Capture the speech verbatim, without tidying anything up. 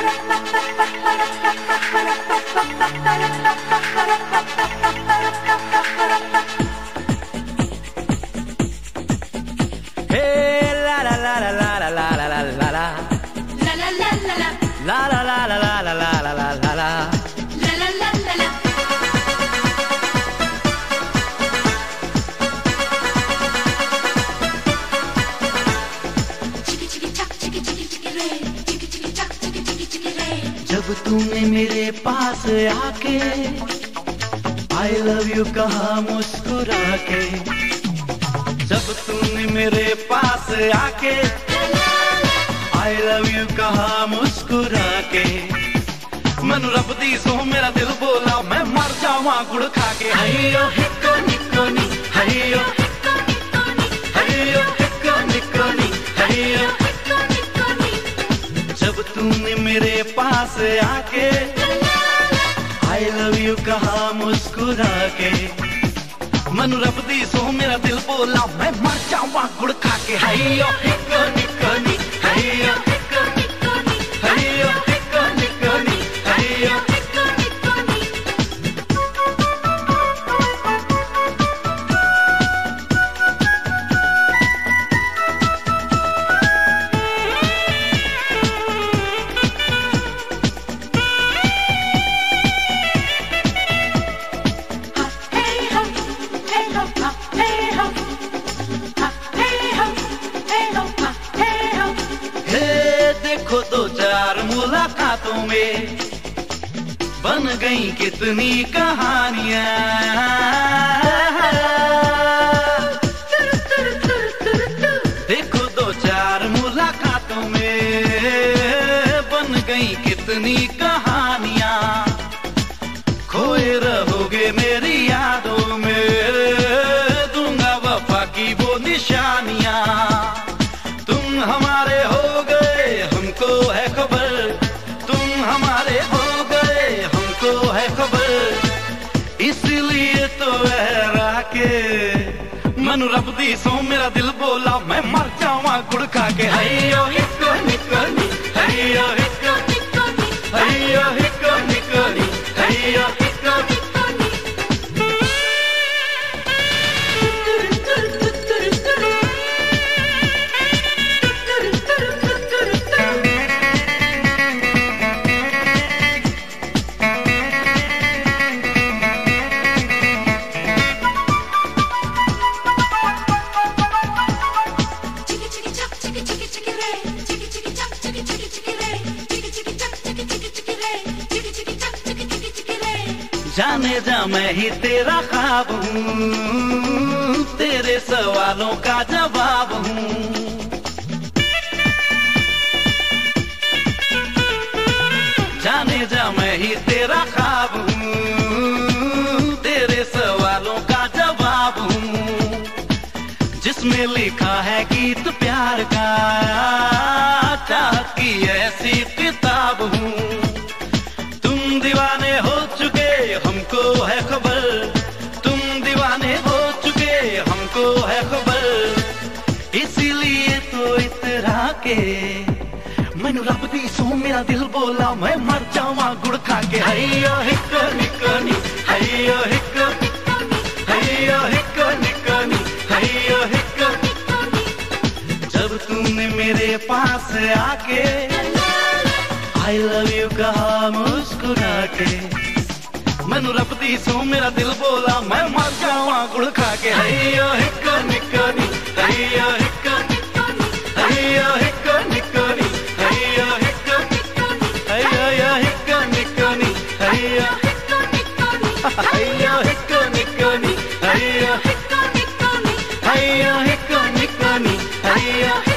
जब तूने मेरे पास आके आई लव यू कहा मुस्कुरा के, जब तूने मेरे पास आके आई लव यू कहा मुस्कुरा के, मैनू रब दी सो मेरा दिल बोला मैं मर जावा गुड़ खा के। हयो हिको निको नी, हयो हयो हिको निको नी, हयो जब तूने मेरे पास आके आई लव यू कहा मुस्कुरा के, मनु रब दी सो मेरा दिल बोला मैं मर जावा गुड़ खा के। हयो हिको निको नी, हयो हिको निको नी, हयो हिको निको नी, हयो हिको निको नी। देखो दो चार मुलाकातों में बन गई कितनी कहानियां, देखो दो चार मुलाकातों में बन गई कितनी कहानियां, खोए रहोगे मेरी यादों में दूंगा वफा की वो निशानियां। तुम हमारे हो गए हमको है खबर, तुम हमारे हो गए हमको है खबर, इसलिए तो हैरा के मनु रब दी सो मेरा दिल बोला मैं मर जावा गुड़ खा के। हयो हिको निको नी, हयो हिको निको नी, हयो हिको निको नी, हयो हिको निको नी। जाने जा मैं ही तेरा ख्वाब हूँ, तेरे सवालों का जवाब हूँ। जाने जा मैं ही तेरा ख्वाब हूँ, तेरे सवालों का जवाब हूँ। जिसमें लिखा है गीत प्यार का, चाहत की ऐसी किताब हूँ। तुम दीवाने हो चुके हमको है खबर, तुम दीवाने हो चुके हमको है खबर, इसीलिए तो इतरा के मैनू रब दी सो मेरा दिल बोला मैं मर जावा गुड़ खा के। हयो हिको निको नी, हयो हिको निको नी, हयो हिको निको नी, हयो हिको निको नी। जब तुमने मेरे पास आके आई लव यू कहा मुस्कुरा के, मैनू रब दी सो मेरा दिल बोला मैं मर जावा गुड़ खा के। हयो हिको निको नी, हयो हिको निको नी, हयो हिको निको नी, हयो हिको निको नी, हयो हिको निको नी, हयो हिको निको नी, हयो हिको निको नी, हयो हिको निको नी, हयो हिको निको नी, हयो